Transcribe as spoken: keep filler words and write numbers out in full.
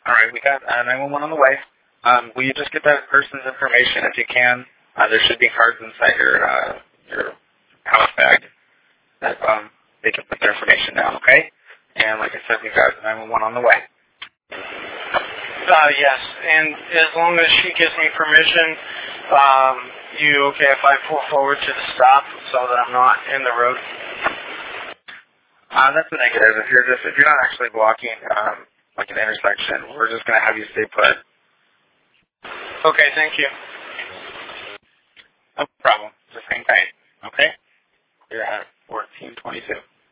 All right, we got uh, nine one one on the way. Um, will you just get that person's information if you can? Uh, there should be cards inside your uh, your house bag that um, they can put their information down, okay? And like I said, we got nine one one on the way. Uh, yes, and as long as she gives me permission, um, you okay if I pull forward to the stop so that I'm not in the road? Uh, that's a negative. If you're just if you're not actually blocking um, like an intersection, we're just gonna have you stay put. Okay, thank you. No problem. Just hang tight. Okay? You're at fourteen twenty-two.